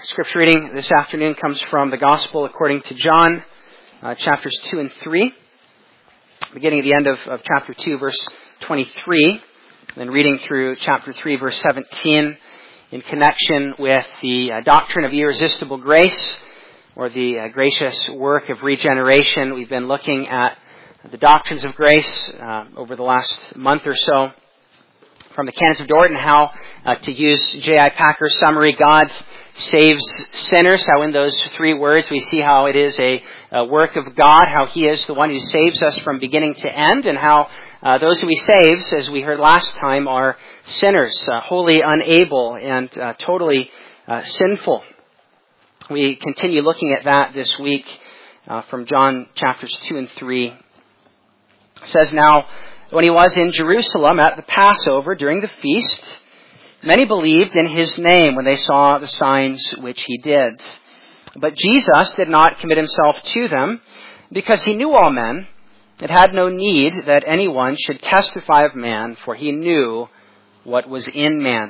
Scripture reading this afternoon comes from the Gospel according to John, chapters 2 and 3, beginning at the end of chapter 2, verse 23, then reading through chapter 3, verse 17, in connection with the doctrine of irresistible grace, or the gracious work of regeneration. We've been looking at the doctrines of grace over the last month or so, from the Canons of Dort, and how, to use J.I. Packer's summary, God saves sinners, how in those three words we see how it is a work of God, how He is the one who saves us from beginning to end, and how those who He saves, as we heard last time, are sinners, wholly unable and totally sinful. We continue looking at that this week from John chapters 2 and 3. It says, "Now, when He was in Jerusalem at the Passover during the feast, many believed in His name when they saw the signs which He did. But Jesus did not commit Himself to them, because He knew all men, and had no need that anyone should testify of man, for He knew what was in man.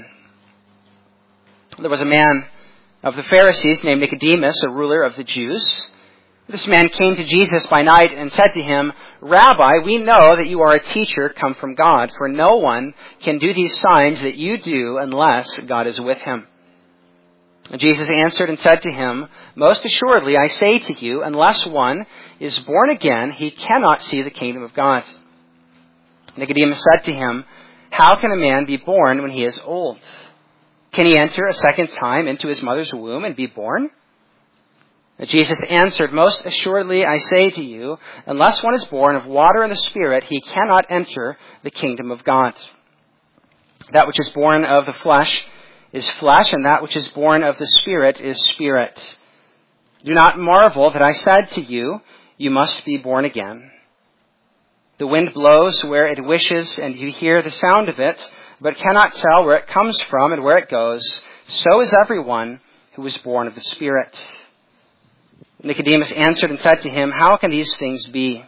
There was a man of the Pharisees named Nicodemus, a ruler of the Jews. This man came to Jesus by night and said to Him, 'Rabbi, we know that you are a teacher come from God, for no one can do these signs that you do unless God is with him.' And Jesus answered and said to him, 'Most assuredly I say to you, unless one is born again, he cannot see the kingdom of God.' Nicodemus said to Him, 'How can a man be born when he is old? Can he enter a second time into his mother's womb and be born?' And Jesus answered, 'Most assuredly I say to you, unless one is born of water and the Spirit, he cannot enter the kingdom of God. That which is born of the flesh is flesh, and that which is born of the Spirit is spirit. Do not marvel that I said to you, you must be born again. The wind blows where it wishes, and you hear the sound of it, but cannot tell where it comes from and where it goes. So is everyone who is born of the Spirit.' Nicodemus answered and said to Him, 'How can these things be?'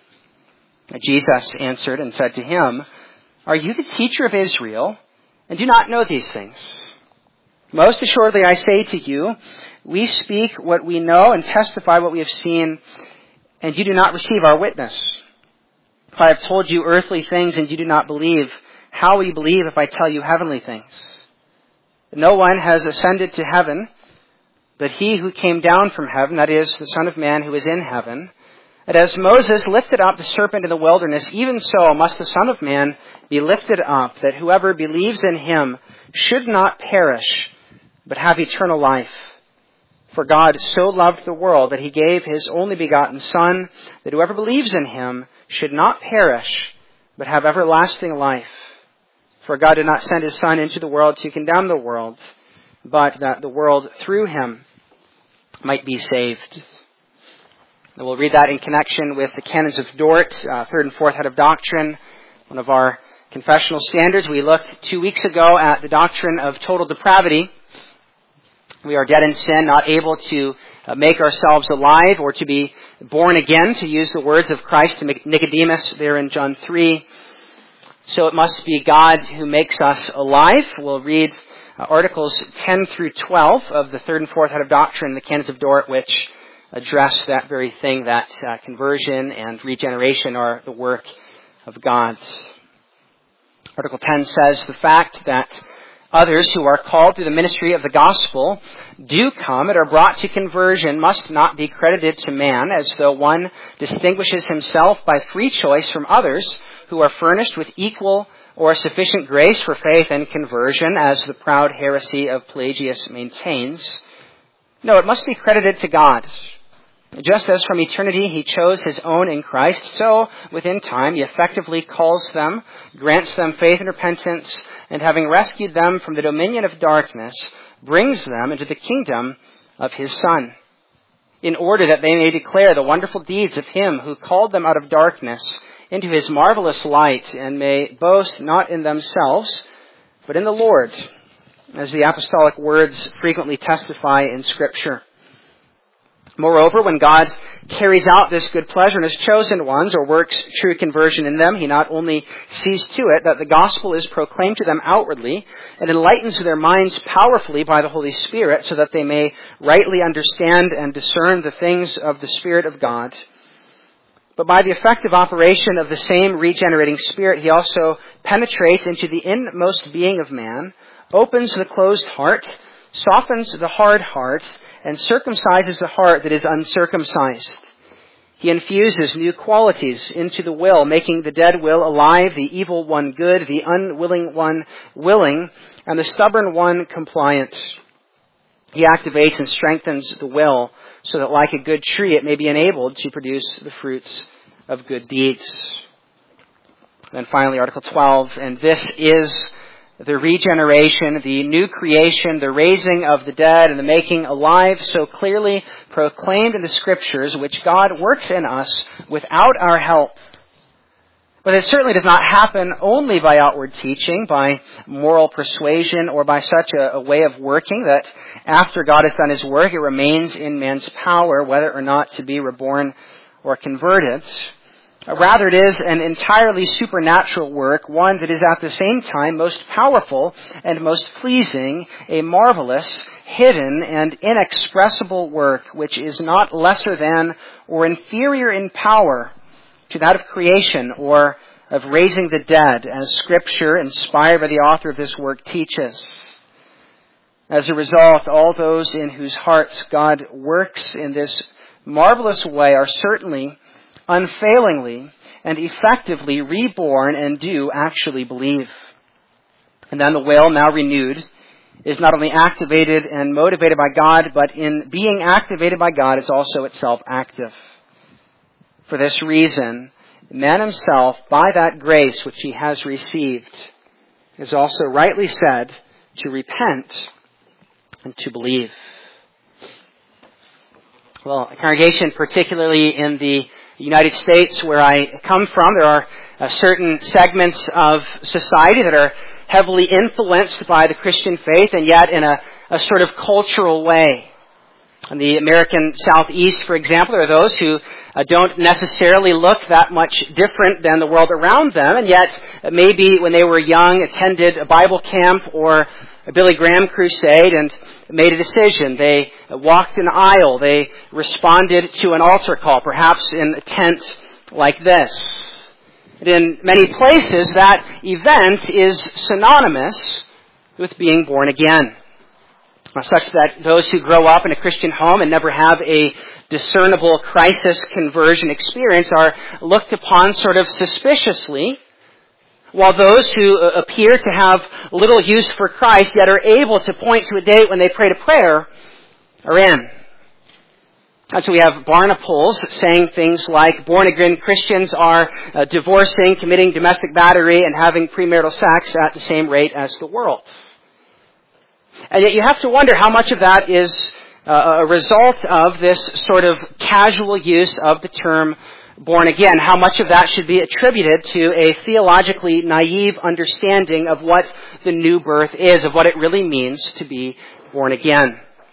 Jesus answered and said to him, 'Are you the teacher of Israel, and do not know these things? Most assuredly I say to you, we speak what we know and testify what we have seen, and you do not receive our witness. If I have told you earthly things and you do not believe, how will you believe if I tell you heavenly things? No one has ascended to heaven, but He who came down from heaven, that is, the Son of Man who is in heaven. And as Moses lifted up the serpent in the wilderness, even so must the Son of Man be lifted up, that whoever believes in Him should not perish, but have eternal life. For God so loved the world that He gave His only begotten Son, that whoever believes in Him should not perish, but have everlasting life. For God did not send His Son into the world to condemn the world, but that the world through Him might be saved.'" And we'll read that in connection with the Canons of Dort, third and fourth head of doctrine, one of our confessional standards. We looked 2 weeks ago at the doctrine of total depravity. We are dead in sin, not able to make ourselves alive or to be born again, to use the words of Christ to Nicodemus there in John 3. So it must be God who makes us alive. We'll read Articles 10 through 12 of the third and fourth head of doctrine, the Canons of Dort, which address that very thing, that conversion and regeneration are the work of God. Article 10 says, "The fact that others who are called through the ministry of the gospel do come and are brought to conversion must not be credited to man, as though one distinguishes himself by free choice from others who are furnished with equal or sufficient grace for faith and conversion, as the proud heresy of Pelagius maintains. No, it must be credited to God. Just as from eternity He chose His own in Christ, so within time He effectively calls them, grants them faith and repentance, and having rescued them from the dominion of darkness, brings them into the kingdom of His Son, in order that they may declare the wonderful deeds of Him who called them out of darkness into His marvelous light, and may boast not in themselves, but in the Lord, as the apostolic words frequently testify in Scripture. Moreover, when God carries out this good pleasure in His chosen ones, or works true conversion in them, He not only sees to it that the gospel is proclaimed to them outwardly, and enlightens their minds powerfully by the Holy Spirit, so that they may rightly understand and discern the things of the Spirit of God, but by the effective operation of the same regenerating Spirit, He also penetrates into the inmost being of man, opens the closed heart, softens the hard heart, and circumcises the heart that is uncircumcised. He infuses new qualities into the will, making the dead will alive, the evil one good, the unwilling one willing, and the stubborn one compliant. He activates and strengthens the will, so that like a good tree it may be enabled to produce the fruits of good deeds. Then finally, Article 12, and this is the regeneration, the new creation, the raising of the dead, and the making alive, so clearly proclaimed in the Scriptures, which God works in us without our help. But it certainly does not happen only by outward teaching, by moral persuasion, or by such a way of working that after God has done His work, it remains in man's power whether or not to be reborn or converted. Rather, it is an entirely supernatural work, one that is at the same time most powerful and most pleasing, a marvelous, hidden, and inexpressible work, which is not lesser than or inferior in power to that of creation or of raising the dead, as Scripture, inspired by the author of this work, teaches. As a result, all those in whose hearts God works in this marvelous way are certainly, unfailingly, and effectively reborn and do actually believe. And then the will, now renewed, is not only activated and motivated by God, but in being activated by God, it's also itself active. For this reason, man himself, by that grace which he has received, is also rightly said to repent and to believe. Well, a congregation, particularly in the United States where I come from, there are certain segments of society that are heavily influenced by the Christian faith, and yet in a sort of cultural way. In the American Southeast, for example, there are those who don't necessarily look that much different than the world around them, and yet maybe when they were young attended a Bible camp or a Billy Graham crusade and made a decision. They walked an aisle. They responded to an altar call, perhaps in a tent like this. And in many places, that event is synonymous with being born again, such that those who grow up in a Christian home and never have a discernible crisis conversion experience are looked upon sort of suspiciously, while those who appear to have little use for Christ yet are able to point to a date when they prayed a prayer are in. And so we have Barna polls saying things like born-again Christians are divorcing, committing domestic battery, and having premarital sex at the same rate as the world. And yet you have to wonder how much of that is a result of this sort of casual use of the term born again. How much of that should be attributed to a theologically naive understanding of what the new birth is, of what it really means to be born again.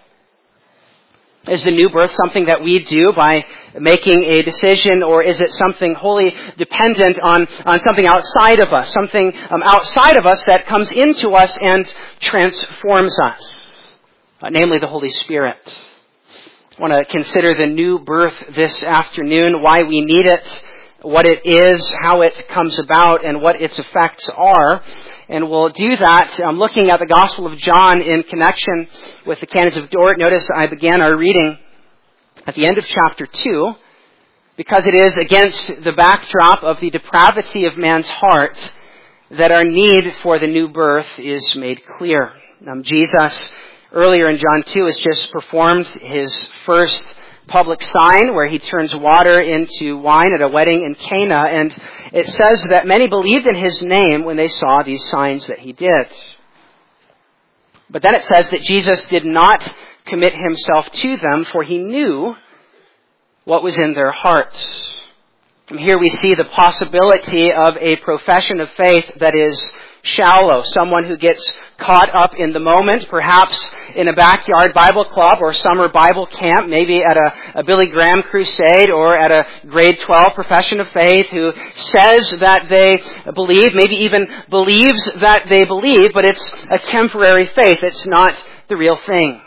Is the new birth something that we do by making a decision, or is it something wholly dependent on something outside of us, something outside of us that comes into us and transforms us, namely the Holy Spirit? I want to consider the new birth this afternoon, why we need it, what it is, how it comes about, and what its effects are. And we'll do that looking at the Gospel of John in connection with the Canons of Dort. Notice I began our reading at the end of chapter 2, because it is against the backdrop of the depravity of man's heart that our need for the new birth is made clear. Jesus, earlier in John 2, has just performed his first public sign where he turns water into wine at a wedding in Cana, and it says that many believed in his name when they saw these signs that he did. But then it says that Jesus did not commit himself to them, for he knew what was in their hearts. And here we see the possibility of a profession of faith that is shallow, someone who gets caught up in the moment, perhaps in a backyard Bible club or summer Bible camp, maybe at a Billy Graham crusade or at a grade 12 profession of faith, who says that they believe, maybe even believes that they believe, but it's a temporary faith. It's not the real thing.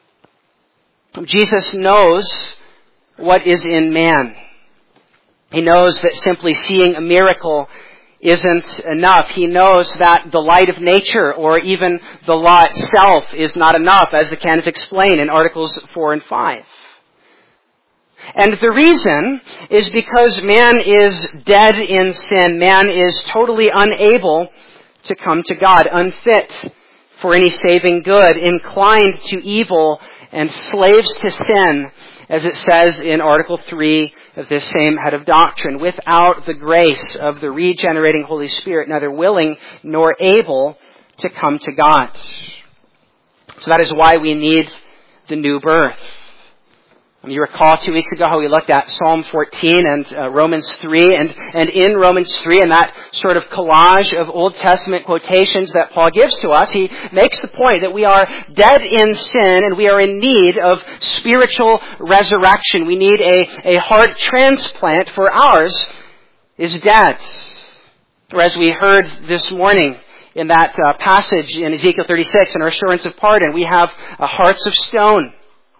Jesus knows what is in man. He knows that simply seeing a miracle isn't enough. He knows that the light of nature or even the law itself is not enough, as the canons explain in Articles 4 and 5. And the reason is because man is dead in sin. Man is totally unable to come to God, unfit for any saving good, inclined to evil, and slaves to sin, as it says in Article 3 of this same head of doctrine, without the grace of the regenerating Holy Spirit, neither willing nor able to come to God. So that is why we need the new birth. You recall 2 weeks ago how we looked at Psalm 14 and Romans 3, and in Romans 3, in that sort of collage of Old Testament quotations that Paul gives to us, he makes the point that we are dead in sin and we are in need of spiritual resurrection. We need a heart transplant, for ours is dead. Or as we heard this morning in that passage in Ezekiel 36, in our assurance of pardon, we have hearts of stone.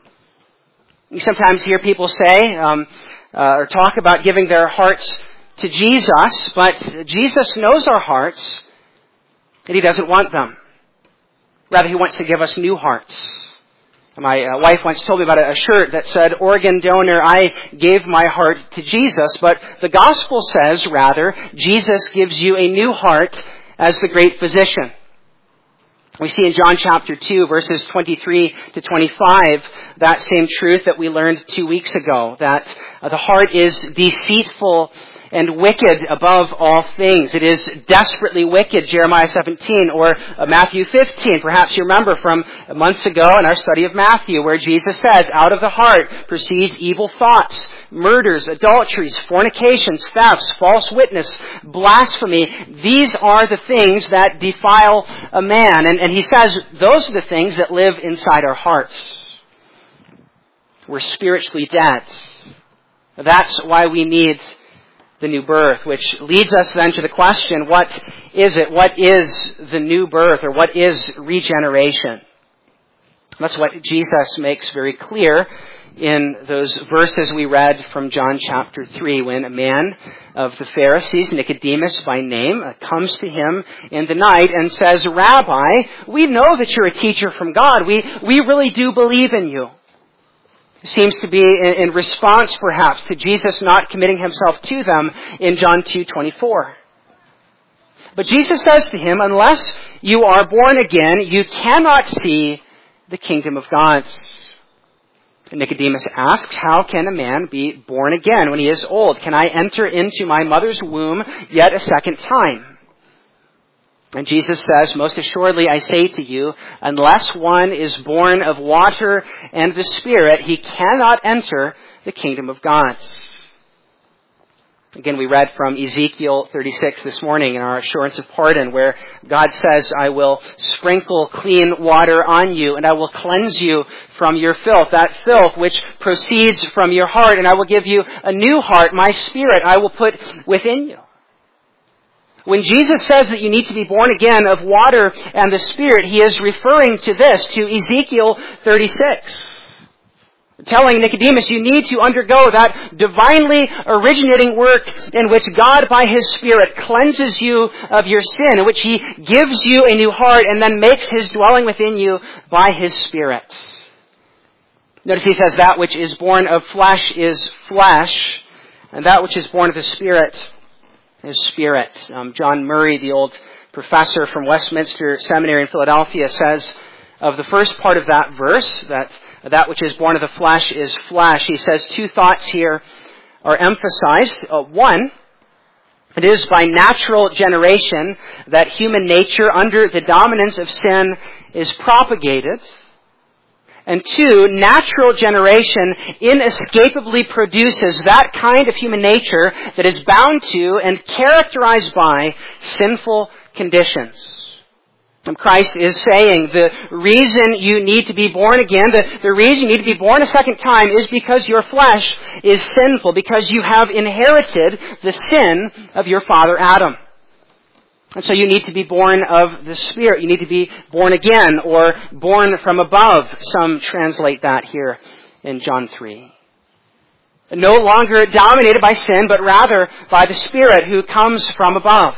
You sometimes hear people say or talk about giving their hearts to Jesus, but Jesus knows our hearts, and He doesn't want them. Rather, He wants to give us new hearts. My wife once told me about a shirt that said, "Organ donor, I gave my heart to Jesus," but the gospel says, rather, Jesus gives you a new heart as the great physician. We see in John chapter 2, verses 23 to 25, that same truth that we learned 2 weeks ago, that the heart is deceitful and wicked above all things. It is desperately wicked, Jeremiah 17, or Matthew 15. Perhaps you remember from months ago in our study of Matthew, where Jesus says, out of the heart proceeds evil thoughts, murders, adulteries, fornications, thefts, false witness, blasphemy. These are the things that defile a man. And he says those are the things that live inside our hearts. We're spiritually dead. That's why we need the new birth, which leads us then to the question, what is it? What is the new birth, or what is regeneration? That's what Jesus makes very clear in those verses we read from John chapter 3, when a man of the Pharisees, Nicodemus by name, comes to him in the night and says, "Rabbi, we know that you're a teacher from God. We really do believe in you." Seems to be in response, perhaps, to Jesus not committing Himself to them in John 2:24. But Jesus says to him, unless you are born again, you cannot see the kingdom of God. And Nicodemus asks, how can a man be born again when he is old? Can I enter into my mother's womb yet a second time? And Jesus says, most assuredly I say to you, unless one is born of water and the Spirit, he cannot enter the kingdom of God. Again, we read from Ezekiel 36 this morning in our assurance of pardon, where God says, I will sprinkle clean water on you, and I will cleanse you from your filth, that filth which proceeds from your heart, and I will give you a new heart, my Spirit I will put within you. When Jesus says that you need to be born again of water and the Spirit, He is referring to this, to Ezekiel 36. Telling Nicodemus, you need to undergo that divinely originating work in which God by His Spirit cleanses you of your sin, in which He gives you a new heart and then makes His dwelling within you by His Spirit. Notice He says that which is born of flesh is flesh, and that which is born of the Spirit is spirit. John Murray, the old professor from Westminster Seminary in Philadelphia, says of the first part of that verse, that which is born of the flesh is flesh. He says two thoughts here are emphasized. One, it is by natural generation that human nature, under the dominance of sin, is propagated. And two, natural generation inescapably produces that kind of human nature that is bound to and characterized by sinful conditions. And Christ is saying the reason you need to be born again, the reason you need to be born a second time is because your flesh is sinful, because you have inherited the sin of your father Adam. And so you need to be born of the Spirit. You need to be born again, or born from above. Some translate that here in John 3. No longer dominated by sin, but rather by the Spirit who comes from above.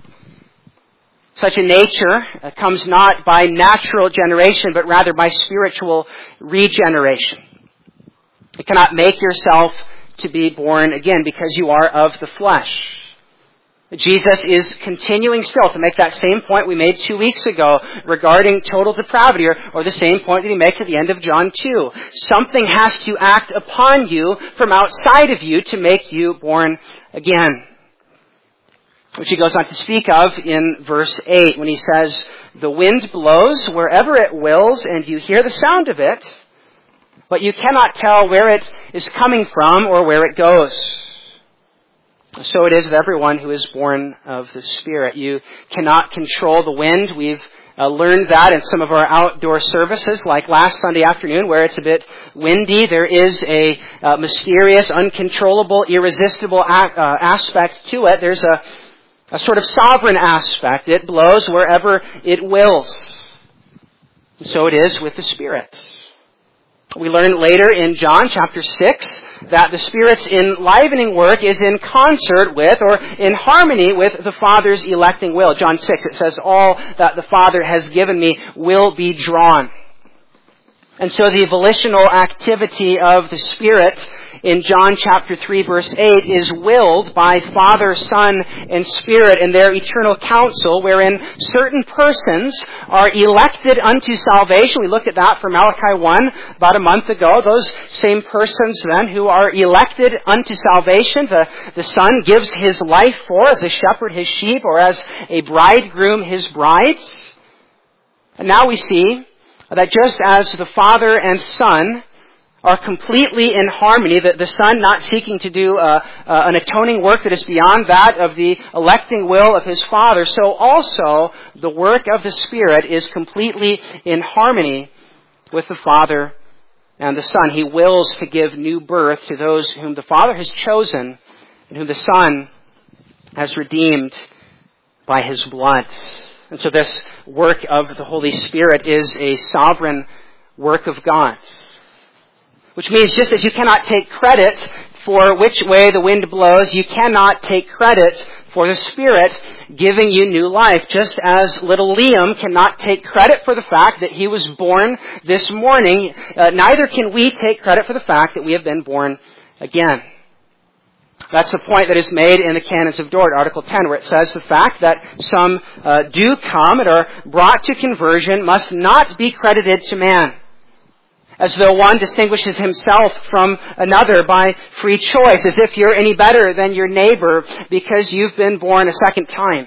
Such a nature comes not by natural generation, but rather by spiritual regeneration. You cannot make yourself to be born again because you are of the flesh. Jesus is continuing still to make that same point we made 2 weeks ago regarding total depravity, or the same point that he makes at the end of John 2. Something has to act upon you from outside of you to make you born again. Which he goes on to speak of in verse 8 when he says, "The wind blows wherever it wills, and you hear the sound of it, but you cannot tell where it is coming from or where it goes." So it is with everyone who is born of the Spirit. You cannot control the wind. We've learned that in some of our outdoor services, like last Sunday afternoon, where it's a bit windy. There is a mysterious, uncontrollable, irresistible aspect to it. There's a sort of sovereign aspect. It blows wherever it wills. And so it is with the Spirit. We learn later in John chapter 6 that the Spirit's enlivening work is in concert with, or in harmony with, the Father's electing will. John 6, it says, "All that the Father has given me will be drawn." And so the volitional activity of the Spirit in John chapter 3 verse 8 is willed by Father, Son, and Spirit in their eternal counsel, wherein certain persons are elected unto salvation. We looked at that from Malachi 1 about a month ago. Those same persons then who are elected unto salvation, the Son gives his life for as a shepherd his sheep, or as a bridegroom his bride. And now we see that just as the Father and Son are completely in harmony, that the Son not seeking to do an atoning work that is beyond that of the electing will of his Father, so also the work of the Spirit is completely in harmony with the Father and the Son. He wills to give new birth to those whom the Father has chosen and whom the Son has redeemed by his blood. And so this work of the Holy Spirit is a sovereign work of God. Which means just as you cannot take credit for which way the wind blows, you cannot take credit for the Spirit giving you new life. Just as little Liam cannot take credit for the fact that he was born this morning, neither can we take credit for the fact that we have been born again. That's the point that is made in the Canons of Dort, Article 10, where it says the fact that some do come and are brought to conversion must not be credited to man, as though one distinguishes himself from another by free choice, as if you're any better than your neighbor because you've been born a second time.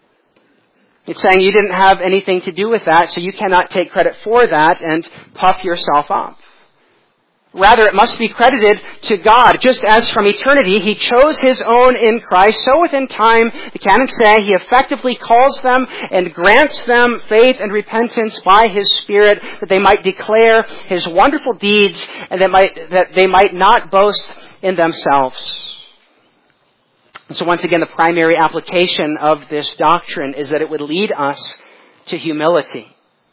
It's saying you didn't have anything to do with that, so you cannot take credit for that and puff yourself up. Rather, it must be credited to God. Just as from eternity He chose His own in Christ, so within time, the canons say, He effectively calls them and grants them faith and repentance by His Spirit, that they might declare His wonderful deeds and that they might not boast in themselves. And so once again, the primary application of this doctrine is that it would lead us to humility.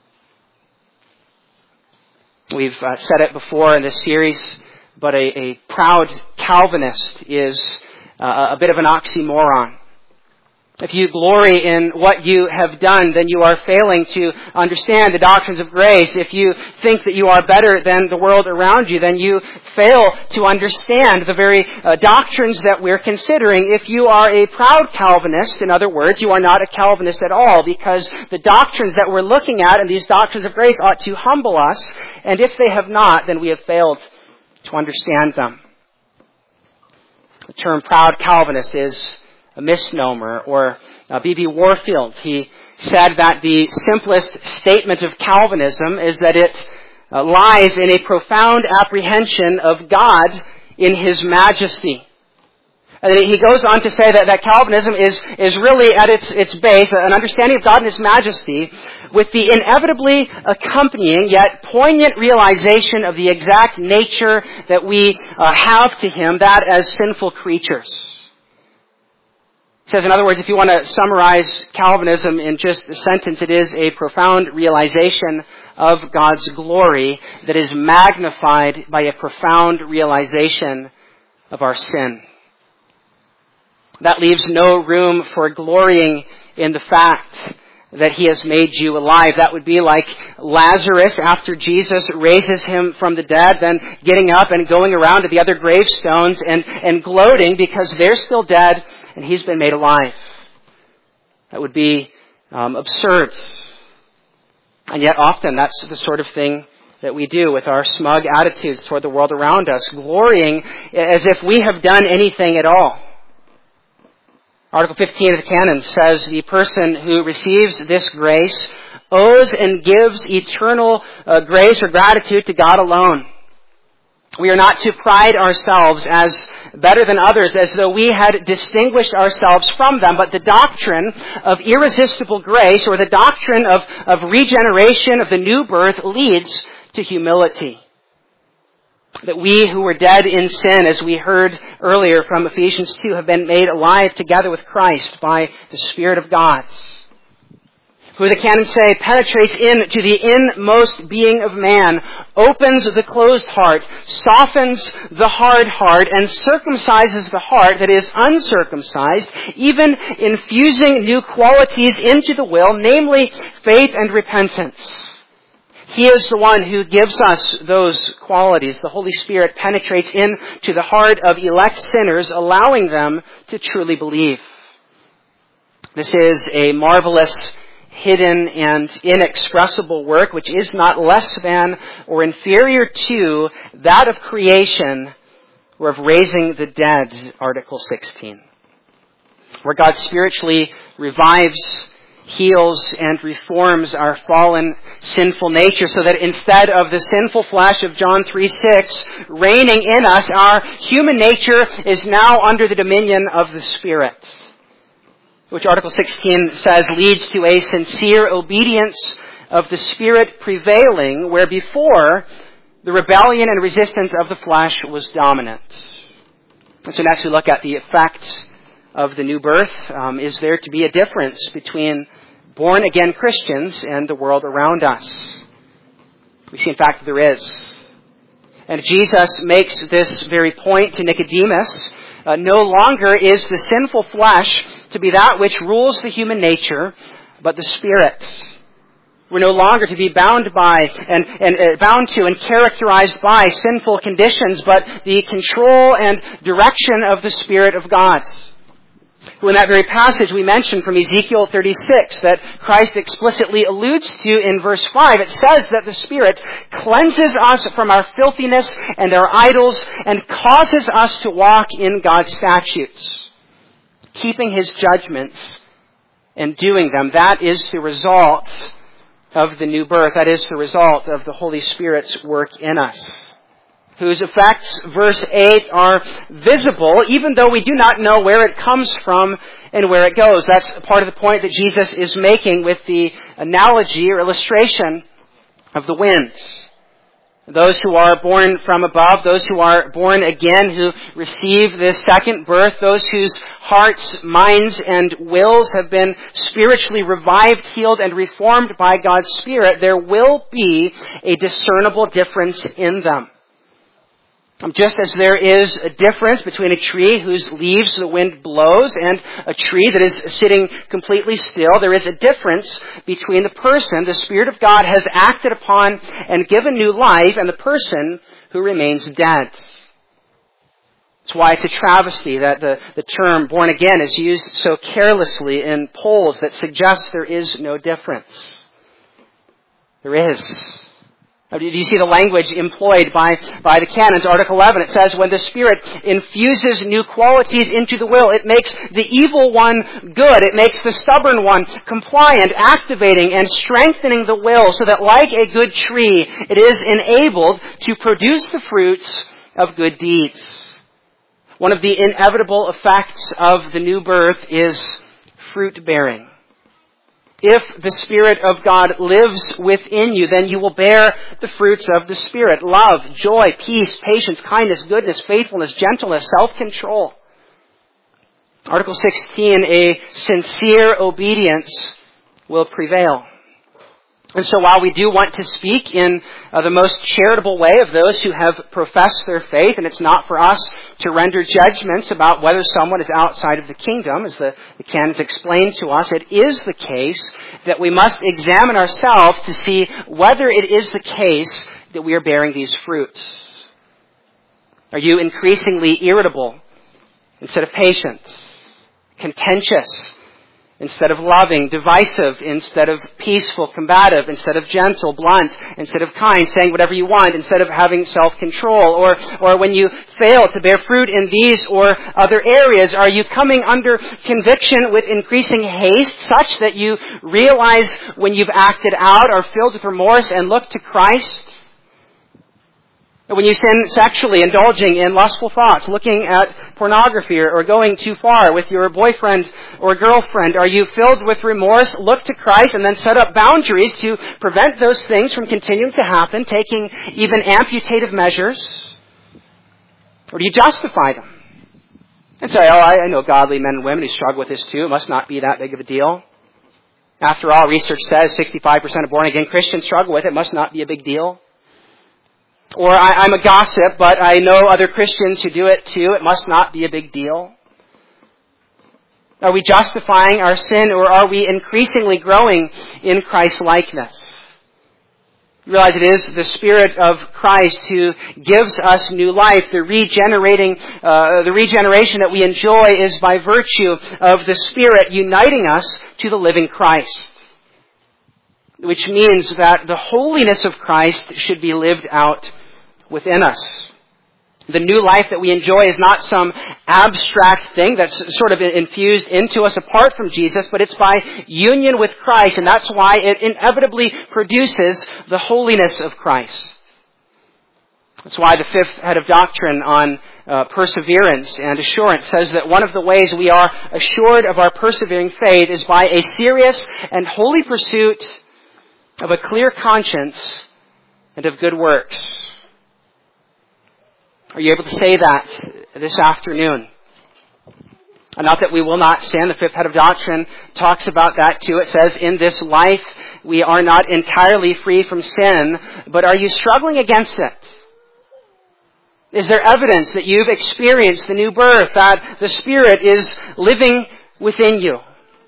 We've said it before in this series, but a proud Calvinist is a bit of an oxymoron. If you glory in what you have done, then you are failing to understand the doctrines of grace. If you think that you are better than the world around you, then you fail to understand the very doctrines that we're considering. If you are a proud Calvinist, in other words, you are not a Calvinist at all, because the doctrines that we're looking at and these doctrines of grace ought to humble us. And if they have not, then we have failed to understand them. The term proud Calvinist is a misnomer. Or B.B. Warfield, he said that the simplest statement of Calvinism is that it lies in a profound apprehension of God in His majesty. And he goes on to say that Calvinism is really at its base an understanding of God and His majesty with the inevitably accompanying yet poignant realization of the exact nature that we have to Him, that as sinful creatures. It says, in other words, if you want to summarize Calvinism in just a sentence, it is a profound realization of God's glory that is magnified by a profound realization of our sin. That leaves no room for glorying in the fact that He has made you alive. That would be like Lazarus after Jesus raises him from the dead, then getting up and going around to the other gravestones and gloating because they're still dead and he's been made alive. That would be absurd. And yet often that's the sort of thing that we do with our smug attitudes toward the world around us, glorying as if we have done anything at all. Article 15 of the Canon says the person who receives this grace owes and gives eternal grace or gratitude to God alone. We are not to pride ourselves as better than others, as though we had distinguished ourselves from them, but the doctrine of irresistible grace, or the doctrine of regeneration, of the new birth, leads to humility. That we who were dead in sin, as we heard earlier from Ephesians 2, have been made alive together with Christ by the Spirit of God. Who, the canons say, penetrates into the inmost being of man, opens the closed heart, softens the hard heart, and circumcises the heart that is uncircumcised, even infusing new qualities into the will, namely faith and repentance. He is the one who gives us those qualities. The Holy Spirit penetrates into the heart of elect sinners, allowing them to truly believe. This is a marvelous, hidden, and inexpressible work which is not less than or inferior to that of creation or of raising the dead, Article 16. Where God spiritually revives, heals, and reforms our fallen, sinful nature so that instead of the sinful flesh of John 3:6 reigning in us, our human nature is now under the dominion of the Spirit, which Article 16 says leads to a sincere obedience of the Spirit prevailing, where before the rebellion and resistance of the flesh was dominant. And so next we look at the effect of the new birth. Is there to be a difference between born-again Christians and the world around us? We see, in fact, that there is. And Jesus makes this very point to Nicodemus. No longer is the sinful flesh to be that which rules the human nature, but the Spirit. We're no longer to be bound by and bound to and characterized by sinful conditions, but the control and direction of the Spirit of God. Who in that very passage we mentioned from Ezekiel 36 that Christ explicitly alludes to in verse 5, it says that the Spirit cleanses us from our filthiness and our idols and causes us to walk in God's statutes, keeping His judgments and doing them. That is the result of the new birth. That is the result of the Holy Spirit's work in us, whose effects, verse 8, are visible, even though we do not know where it comes from and where it goes. That's part of the point that Jesus is making with the analogy or illustration of the wind. Those who are born from above, those who are born again, who receive this second birth, those whose hearts, minds, and wills have been spiritually revived, healed, and reformed by God's Spirit, there will be a discernible difference in them. Just as there is a difference between a tree whose leaves the wind blows and a tree that is sitting completely still, there is a difference between the person the Spirit of God has acted upon and given new life and the person who remains dead. That's why it's a travesty that the term born again is used so carelessly in polls that suggest there is no difference. There is. Do you see the language employed by the canons? Article 11, it says, when the Spirit infuses new qualities into the will, it makes the evil one good. It makes the stubborn one compliant, activating and strengthening the will so that like a good tree, it is enabled to produce the fruits of good deeds. One of the inevitable effects of the new birth is fruit bearing. If the Spirit of God lives within you, then you will bear the fruits of the Spirit: love, joy, peace, patience, kindness, goodness, faithfulness, gentleness, self-control. Article 16, a sincere obedience will prevail. And so while we do want to speak in the most charitable way of those who have professed their faith, and it's not for us to render judgments about whether someone is outside of the kingdom, as the canons explain to us, it is the case that we must examine ourselves to see whether it is the case that we are bearing these fruits. Are you increasingly irritable instead of patient? Contentious instead of loving, divisive instead of peaceful, combative instead of gentle, blunt instead of kind, saying whatever you want instead of having self-control? Or when you fail to bear fruit in these or other areas, are you coming under conviction with increasing haste, such that you realize when you've acted out, are filled with remorse, and look to Christ? When you sin sexually, indulging in lustful thoughts, looking at pornography, or going too far with your boyfriend or girlfriend, are you filled with remorse, look to Christ, and then set up boundaries to prevent those things from continuing to happen, taking even amputative measures? Or do you justify them and say, I know godly men and women who struggle with this too. It must not be that big of a deal. After all, research says 65% of born-again Christians struggle with it. It must not be a big deal. Or I'm a gossip, but I know other Christians who do it too. It must not be a big deal. Are we justifying our sin, or are we increasingly growing in Christ-likeness? You realize it is the Spirit of Christ who gives us new life. The regeneration that we enjoy is by virtue of the Spirit uniting us to the living Christ. Which means that the holiness of Christ should be lived out within us. The new life that we enjoy is not some abstract thing that's sort of infused into us apart from Jesus, but it's by union with Christ, and that's why it inevitably produces the holiness of Christ. That's why the fifth head of doctrine on perseverance and assurance says that one of the ways we are assured of our persevering faith is by a serious and holy pursuit of a clear conscience and of good works. Are you able to say that this afternoon? Not that we will not sin. The fifth head of doctrine talks about that too. It says, in this life we are not entirely free from sin, but are you struggling against it? Is there evidence that you've experienced the new birth, that the Spirit is living within you?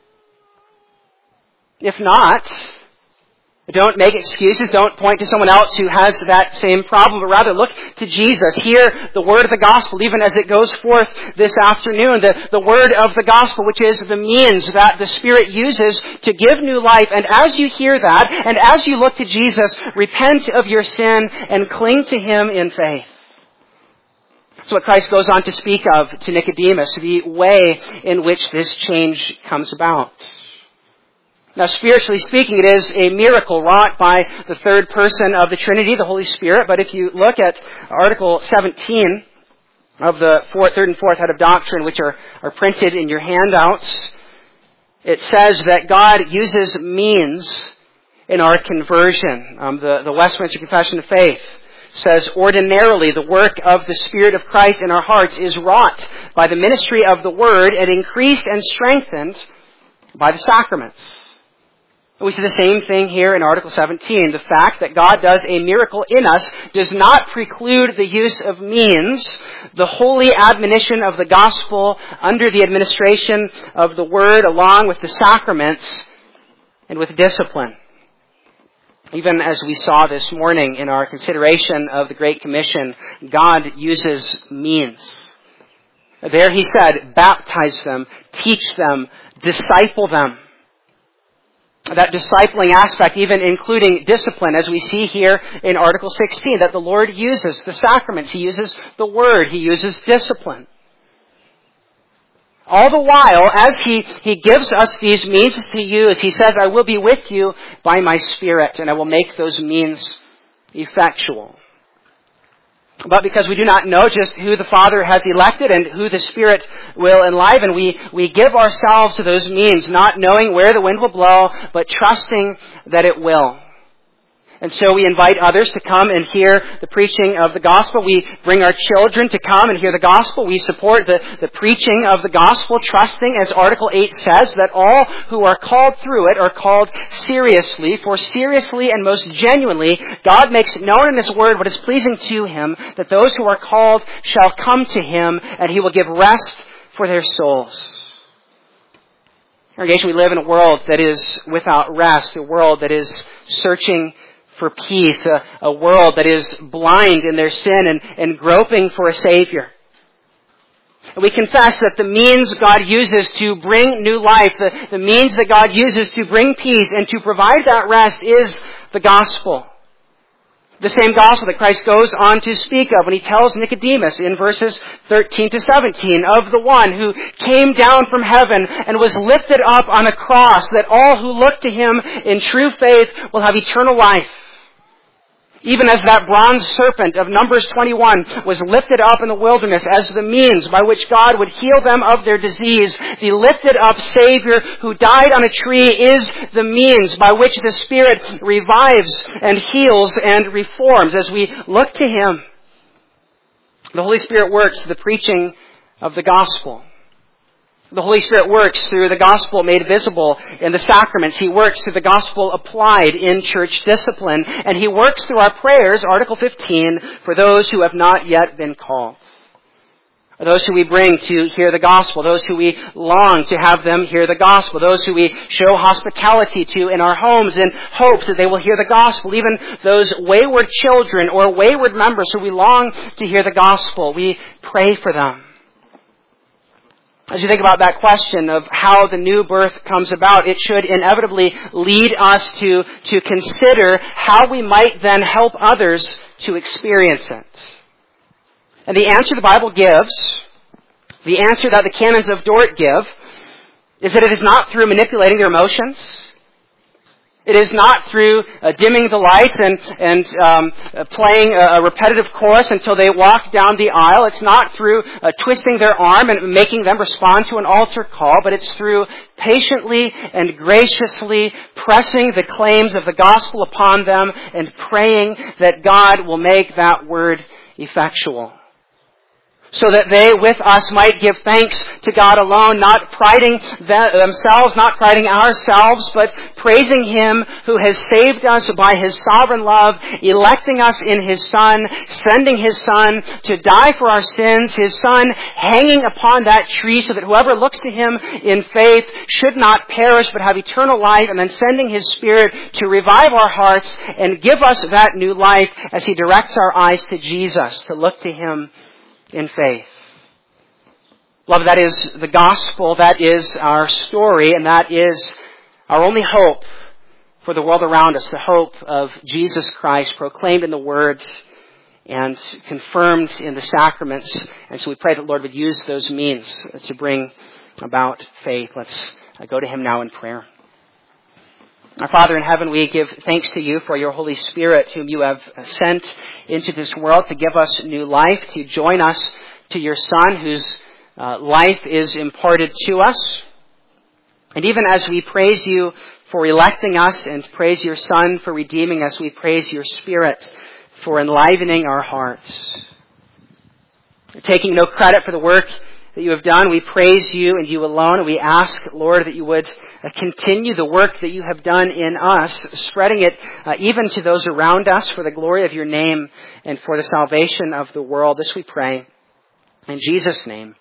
If not, don't make excuses. Don't point to someone else who has that same problem, but rather look to Jesus. Hear the word of the gospel, even as it goes forth this afternoon. The word of the gospel, which is the means that the Spirit uses to give new life. And as you hear that, and as you look to Jesus, repent of your sin and cling to Him in faith. That's what Christ goes on to speak of to Nicodemus, the way in which this change comes about. Now, spiritually speaking, it is a miracle wrought by the third person of the Trinity, the Holy Spirit. But if you look at Article 17 of the third and fourth head of doctrine, which are printed in your handouts, it says that God uses means in our conversion. The Westminster Confession of Faith says, ordinarily the work of the Spirit of Christ in our hearts is wrought by the ministry of the Word and increased and strengthened by the sacraments. We see the same thing here in Article 17. The fact that God does a miracle in us does not preclude the use of means. The holy admonition of the gospel under the administration of the Word, along with the sacraments and with discipline. Even as we saw this morning in our consideration of the Great Commission, God uses means. There He said, baptize them, teach them, disciple them. That discipling aspect, even including discipline, as we see here in Article 16, that the Lord uses the sacraments, He uses the Word, He uses discipline. All the while, as He gives us these means to use, He says, I will be with you by my Spirit, and I will make those means effectual. but because we do not know just who the Father has elected and who the Spirit will enliven, we give ourselves to those means, not knowing where the wind will blow, but trusting that it will. And so we invite others to come and hear the preaching of the gospel. We bring our children to come and hear the gospel. We support the preaching of the gospel, trusting, as Article 8 says, that all who are called through it are called seriously. For seriously and most genuinely, God makes known in His Word what is pleasing to Him, that those who are called shall come to Him, and He will give rest for their souls. Congregation, we live in a world that is without rest, a world that is searching for peace, a world that is blind in their sin and groping for a Savior. And we confess that the means God uses to bring new life, the means that God uses to bring peace and to provide that rest is the gospel. The same gospel that Christ goes on to speak of when He tells Nicodemus in verses 13 to 17 of the one who came down from heaven and was lifted up on a cross, that all who look to Him in true faith will have eternal life. Even as that bronze serpent of Numbers 21 was lifted up in the wilderness as the means by which God would heal them of their disease, the lifted up Savior who died on a tree is the means by which the Spirit revives and heals and reforms as we look to Him. The Holy Spirit works through the preaching of the gospel. The Holy Spirit works through the gospel made visible in the sacraments. He works through the gospel applied in church discipline. And He works through our prayers, Article 15, for those who have not yet been called. Those who we bring to hear the gospel. Those who we long to have them hear the gospel. Those who we show hospitality to in our homes in hopes that they will hear the gospel. Even those wayward children or wayward members who we long to hear the gospel. We pray for them. As you think about that question of how the new birth comes about, it should inevitably lead us to consider how we might then help others to experience it. And the answer the Bible gives, the answer that the canons of Dort give, is that it is not through manipulating their emotions. It is not through dimming the lights and playing a repetitive chorus until they walk down the aisle. It's not through twisting their arm and making them respond to an altar call, but it's through patiently and graciously pressing the claims of the gospel upon them and praying that God will make that word effectual. So that they with us might give thanks to God alone, not priding themselves, not priding ourselves, but praising Him who has saved us by His sovereign love, electing us in His Son, sending His Son to die for our sins, His Son hanging upon that tree so that whoever looks to Him in faith should not perish but have eternal life, and then sending His Spirit to revive our hearts and give us that new life as He directs our eyes to Jesus, to look to Him in faith. Beloved, that is the gospel, that is our story, and that is our only hope for the world around us, the hope of Jesus Christ proclaimed in the Word and confirmed in the sacraments. And so we pray that the Lord would use those means to bring about faith. Let's go to Him now in prayer. Our Father in heaven, we give thanks to You for Your Holy Spirit, whom You have sent into this world to give us new life, to join us to Your Son, whose life is imparted to us. And even as we praise You for electing us and praise Your Son for redeeming us, we praise Your Spirit for enlivening our hearts. Taking no credit for the work that You have done, we praise You and You alone, and we ask, Lord, that You would continue the work that You have done in us, spreading it even to those around us for the glory of Your name and for the salvation of the world. This we pray in Jesus' name.